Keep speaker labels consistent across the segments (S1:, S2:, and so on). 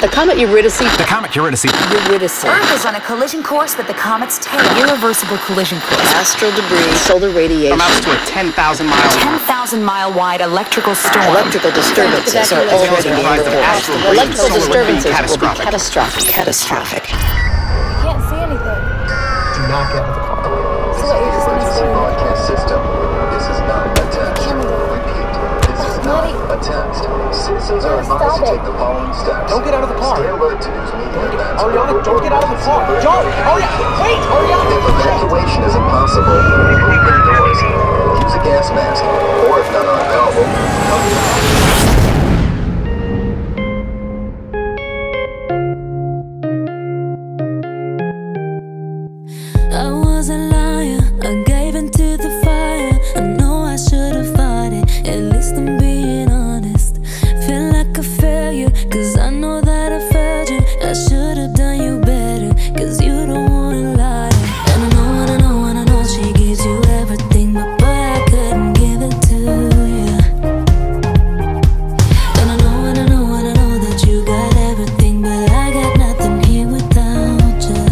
S1: The comet Eurydice.
S2: The comet Eurydice.
S1: Eurydice.
S3: Earth is on a collision course with the comet's tail. Irreversible collision course.
S1: Astral debris, solar radiation.
S2: Amounts to a 10,000-mile...
S3: 10,000-mile wide electrical storm.
S1: Electrical disturbances are already being reported. Electrical disturbances will be catastrophic. Catastrophic.
S4: You can't see anything.
S5: Do not get out of the car.
S4: So what, you're just gonna
S6: Emergency
S4: stand
S6: broadcast system. This is not a test. Repeat. This is not a test. Citizens are advised to take the following steps.
S5: Don't get out of the car.
S6: Stay alert to news media events.
S5: Ariana, don't get out of the car. Don't! Ariana, wait! Ariana!
S6: If evacuation is impossible, leave indoors. Use a gas mask, or if none are available, cover your mouth.
S7: I was a liar, I gave into the fire. I know I should have fought it, at least I'm being honest. Feel like a failure, cause I know that I failed you. I should have done you better, cause you don't wanna lie. And I know she gives you everything, but boy, I couldn't give it to you. And I know that you got everything, but I got nothing here without you.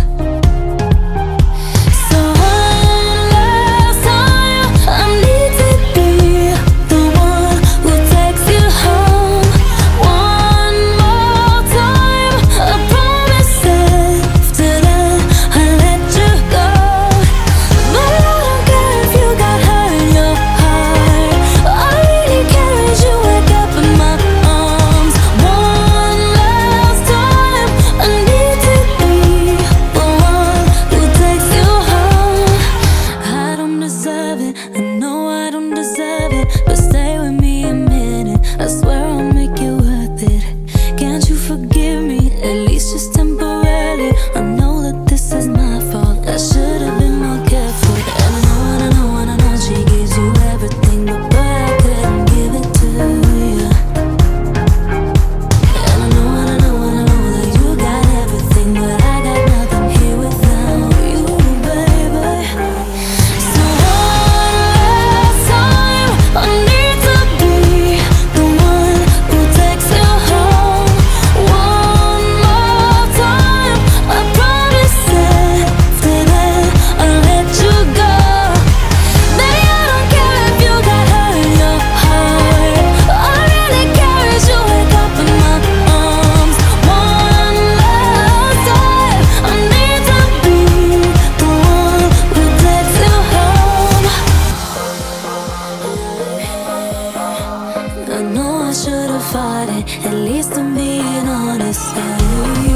S7: But stay with me a minute, I swear I'll make it worth it. Can't you forgive me, at least just temporarily? I know that this is my fault, I should have been more careful. And I know she gives you everything, but boy, I couldn't give it to you. And I know that you got everything, but I got nothing here without you, baby. So I need to be the one who takes you home. One more time, I promise after that I'll let you go. Baby, I don't care if you got hurt in your heart. All I really care is you wake up in my arms. One last time, I need to be the one who takes you home. I know I should have fought it, at least I'm being honest.